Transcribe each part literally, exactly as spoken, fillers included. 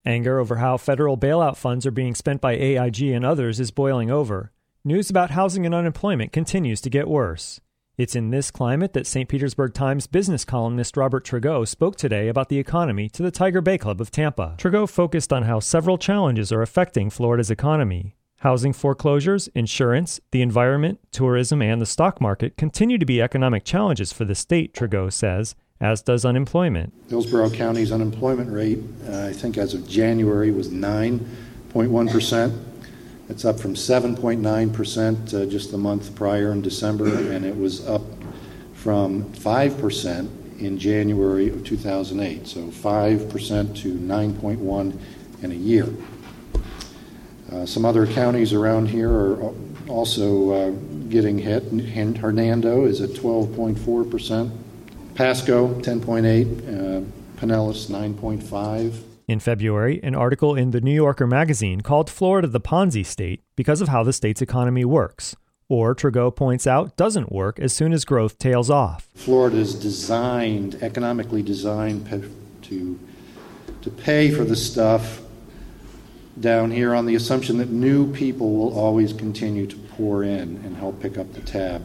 Anger over how federal bailout funds are being spent by A I G and others is boiling over. News about housing and unemployment continues to get worse. It's in this climate that Saint Petersburg Times business columnist Robert Trudeau spoke today about the economy to the Tiger Bay Club of Tampa. Trudeau focused on how several challenges are affecting Florida's economy. Housing foreclosures, insurance, the environment, tourism, and the stock market continue to be economic challenges for the state, Trudeau says, as does unemployment. Hillsborough County's unemployment rate, uh, I think as of January, was nine point one percent. It's up from seven point nine percent uh, just the month prior in December, and it was up from five percent in January of two thousand eight. So five percent to nine point one in a year. Uh, some other counties around here are also uh, getting hit. Hernando is at twelve point four percent. Pasco, ten point eight. Uh, Pinellas, nine point five. In February, an article in The New Yorker magazine called Florida the Ponzi state because of how the state's economy works, or Trudeau points out doesn't work as soon as growth tails off. Florida is designed, economically designed to, to pay for the stuff down here on the assumption that new people will always continue to pour in and help pick up the tab.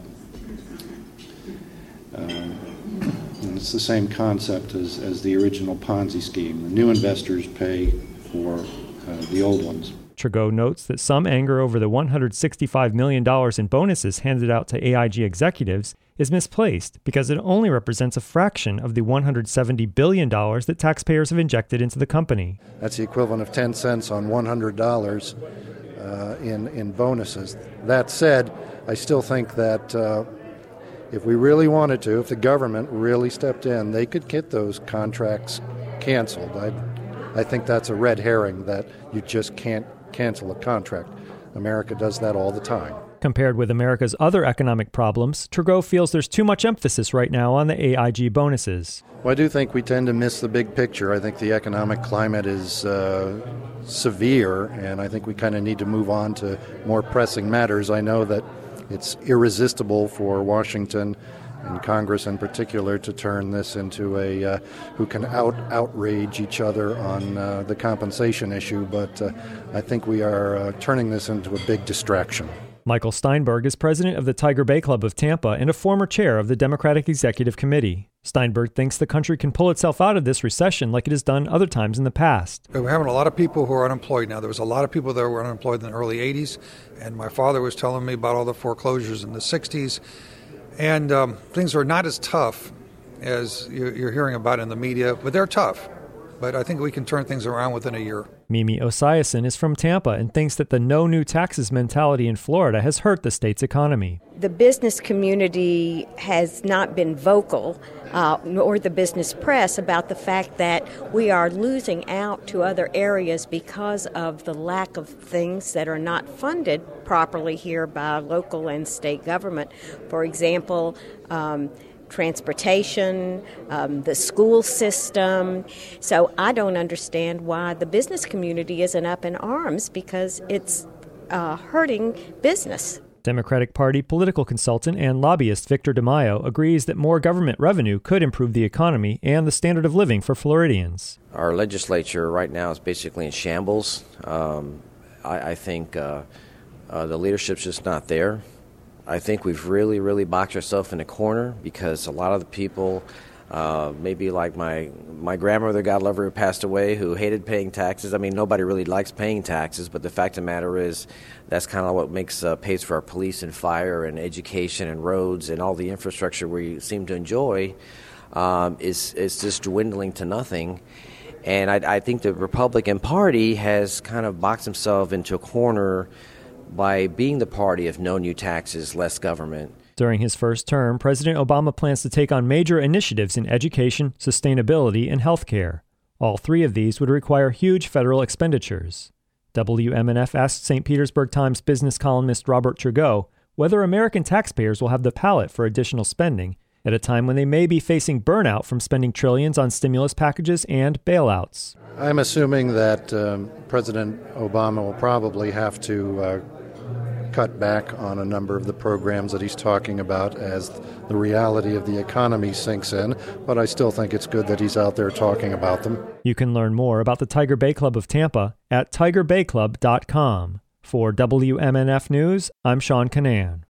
Um, And it's the same concept as, as the original Ponzi scheme. The new investors pay for uh, the old ones. Trudeau notes that some anger over the one hundred sixty-five million dollars in bonuses handed out to A I G executives is misplaced because it only represents a fraction of the one hundred seventy billion dollars that taxpayers have injected into the company. That's the equivalent of ten cents on one hundred dollars uh, in, in bonuses. That said, I still think that uh, if we really wanted to, if the government really stepped in, they could get those contracts canceled. I, I think that's a red herring that you just can't cancel a contract. America does that all the time. Compared with America's other economic problems, Trudeau feels there's too much emphasis right now on the A I G bonuses. Well, I do think we tend to miss the big picture. I think the economic climate is uh, severe, and I think we kind of need to move on to more pressing matters. I know that it's irresistible for Washington and Congress in particular to turn this into a uh, who can out outrage each other on uh, the compensation issue, but uh, I think we are uh, turning this into a big distraction. Michael Steinberg is president of the Tiger Bay Club of Tampa and a former chair of the Democratic Executive Committee. Steinberg thinks the country can pull itself out of this recession like it has done other times in the past. We're having a lot of people who are unemployed now. There was a lot of people that were unemployed in the early eighties, and my father was telling me about all the foreclosures in the sixties. And um, things are not as tough as you're hearing about in the media, but they're tough. But I think we can turn things around within a year. Mimi Osiason is from Tampa and thinks that the no new taxes mentality in Florida has hurt the state's economy. The business community has not been vocal, uh, nor the business press, about the fact that we are losing out to other areas because of the lack of things that are not funded properly here by local and state government. For example, um, transportation, um, the school system. So I don't understand why the business community isn't up in arms, because it's uh, hurting business. Democratic Party political consultant and lobbyist Victor DeMaio agrees that more government revenue could improve the economy and the standard of living for Floridians. Our legislature right now is basically in shambles. Um, I, I think uh, uh, the leadership's just not there. I think we've really, really boxed ourselves in a corner because a lot of the people, uh, maybe like my my grandmother, God love her, who passed away, who hated paying taxes. I mean, nobody really likes paying taxes, but the fact of the matter is that's kind of what makes uh, pays for our police and fire and education and roads and all the infrastructure we seem to enjoy um, is, is just dwindling to nothing. And I, I think the Republican Party has kind of boxed himself into a corner by being the party of no new taxes, less government. During his first term, President Obama plans to take on major initiatives in education, sustainability, and health care. All three of these would require huge federal expenditures. W M N F asked Saint Petersburg Times business columnist Robert Trudeau whether American taxpayers will have the palate for additional spending at a time when they may be facing burnout from spending trillions on stimulus packages and bailouts. I'm assuming that um, President Obama will probably have to uh, cut back on a number of the programs that he's talking about as the reality of the economy sinks in, but I still think it's good that he's out there talking about them. You can learn more about the Tiger Bay Club of Tampa at tiger bay club dot com. For W M N F News, I'm Sean Canan.